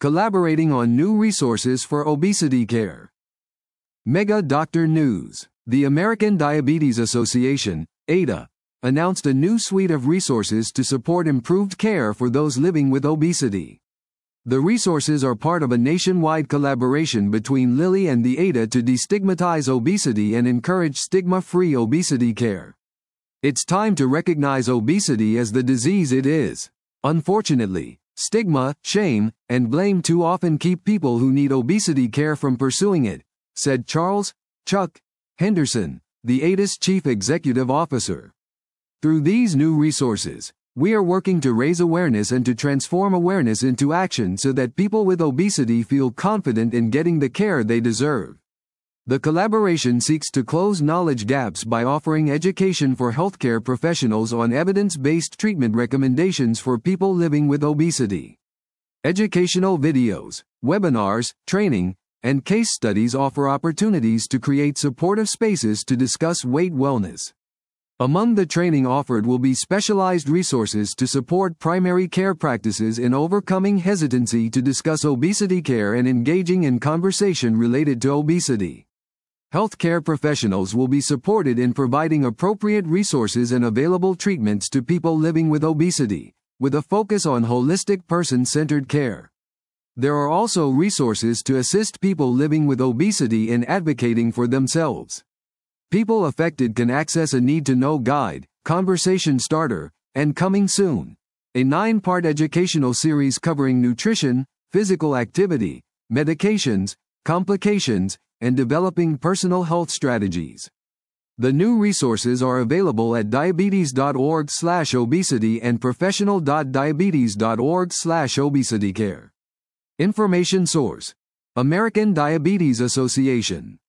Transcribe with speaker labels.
Speaker 1: collaborating on new resources for obesity care. Mega Doctor News. The American Diabetes Association, ADA, announced a new suite of resources to support improved care for those living with obesity. The resources are part of a nationwide collaboration between Lilly and the ADA to destigmatize obesity and encourage stigma-free obesity care. It's time to recognize obesity as the disease it is. Unfortunately, stigma, shame, and blame too often keep people who need obesity care from pursuing it, said Charles Chuck Henderson, the ADA's chief executive officer. Through these new resources, we are working to raise awareness and to transform awareness into action so that people with obesity feel confident in getting the care they deserve. The collaboration seeks to close knowledge gaps by offering education for healthcare professionals on evidence-based treatment recommendations for people living with obesity. Educational videos, webinars, training, and case studies offer opportunities to create supportive spaces to discuss weight wellness. Among the training offered will be specialized resources to support primary care practices in overcoming hesitancy to discuss obesity care and engaging in conversation related to obesity. Healthcare professionals will be supported in providing appropriate resources and available treatments to people living with obesity, with a focus on holistic person-centered care. There are also resources to assist people living with obesity in advocating for themselves. People affected can access a need-to-know guide, conversation starter, and Coming Soon, a 9-part educational series covering nutrition, physical activity, medications, complications, and developing personal health strategies. The new resources are available at diabetes.org/obesity and professional.diabetes.org/obesitycare. Information source: American Diabetes Association.